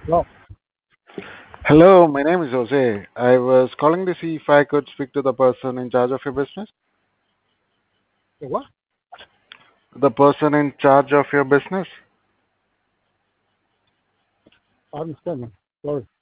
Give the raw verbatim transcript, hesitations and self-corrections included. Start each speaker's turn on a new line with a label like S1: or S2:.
S1: Well,
S2: Hello, my name is Jose. I was calling to see if I could speak to the person in charge of your business.
S1: the what?
S2: The person in charge of your business?
S1: I understand. Sorry.